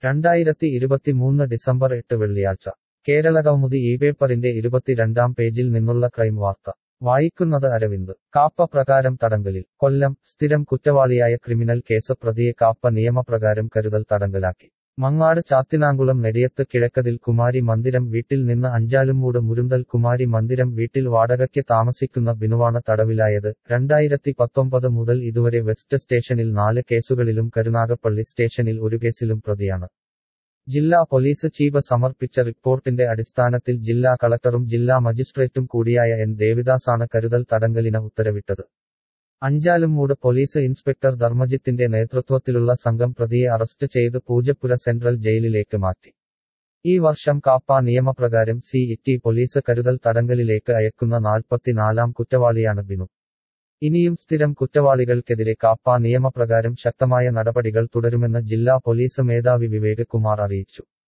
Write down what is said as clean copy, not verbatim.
2023 December 8 വെള്ളിയാഴ്ച കേരളകൗമുദി പേപ്പറിന്റെ 22-ാം പേജിൽ നിന്നുള്ള ക്രൈം വാർത്ത വായിക്കുന്നത് അരവിന്ദ്. കാപ്പ പ്രകാരം തടങ്കലിൽ. കൊല്ലം. സ്ഥിരം കുറ്റവാളിയായ ക്രിമിനൽ കേസ് പ്രതിയെ കാപ്പ നിയമപ്രകാരം കരുതൽ തടങ്കലാക്കി. മങ്ങാട് ചാത്തിനാങ്കുളം നെടിയത്ത് കിഴക്കതിൽ കുമാരി മന്ദിരം വീട്ടിൽ നിന്ന് അഞ്ചാലുംമൂട് മുരുന്തൽ കുമാരി മന്ദിരം വീട്ടിൽ വാടകയ്ക്ക് താമസിക്കുന്ന ബിനുവാണ് തടവിലായത്. 2019 മുതൽ ഇതുവരെ വെസ്റ്റ് സ്റ്റേഷനിൽ 4 കേസുകളിലും കരുനാഗപ്പള്ളി സ്റ്റേഷനിൽ 1 കേസിലും പ്രതിയാണ്. ജില്ലാ പോലീസ് ചീഫ് സമർപ്പിച്ച റിപ്പോർട്ടിന്റെ അടിസ്ഥാനത്തിൽ ജില്ലാ കളക്ടറും ജില്ലാ മജിസ്ട്രേറ്റും കൂടിയായ എൻ ദേവിദാസാണ് കരുതൽ തടങ്കലിന് ഉത്തരവിട്ടത്. അഞ്ചാലുംമൂട് പോലീസ് ഇൻസ്പെക്ടർ ധർമ്മജിത്തിന്റെ നേതൃത്വത്തിലുള്ള സംഘം പ്രതിയെ അറസ്റ്റ് ചെയ്ത് പൂജപ്പുര സെൻട്രൽ ജയിലിലേക്ക് മാറ്റി. ഈ വർഷം കാപ്പ നിയമപ്രകാരം സിഇടി പോലീസ് കരുതൽ തടങ്കലിലേക്ക് അയക്കുന്ന 44-ാം കുറ്റവാളിയാണ് ബിനു. ഇനിയും സ്ഥിരം കുറ്റവാളികൾക്കെതിരെ കാപ്പ നിയമപ്രകാരം ശക്തമായ നടപടികൾ തുടരുമെന്ന് ജില്ലാ പോലീസ് മേധാവി വിവേക് കുമാർ അറിയിച്ചു.